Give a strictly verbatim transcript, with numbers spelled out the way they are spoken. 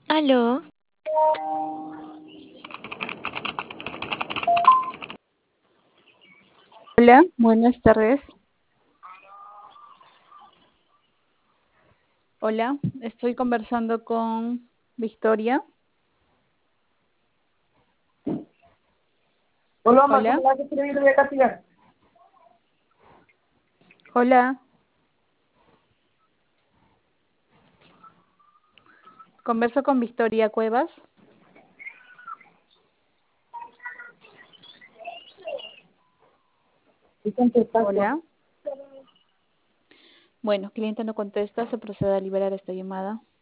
Aló, Hola, buenas tardes. Hola, estoy conversando con Victoria. Hola, mamá, ¿cómo Hola, vas a escribir? Voy a castigar. hola, converso con Victoria Cuevas. ¿Y contestas, pues? Hola. Bueno, cliente no contesta, se procede a liberar esta llamada.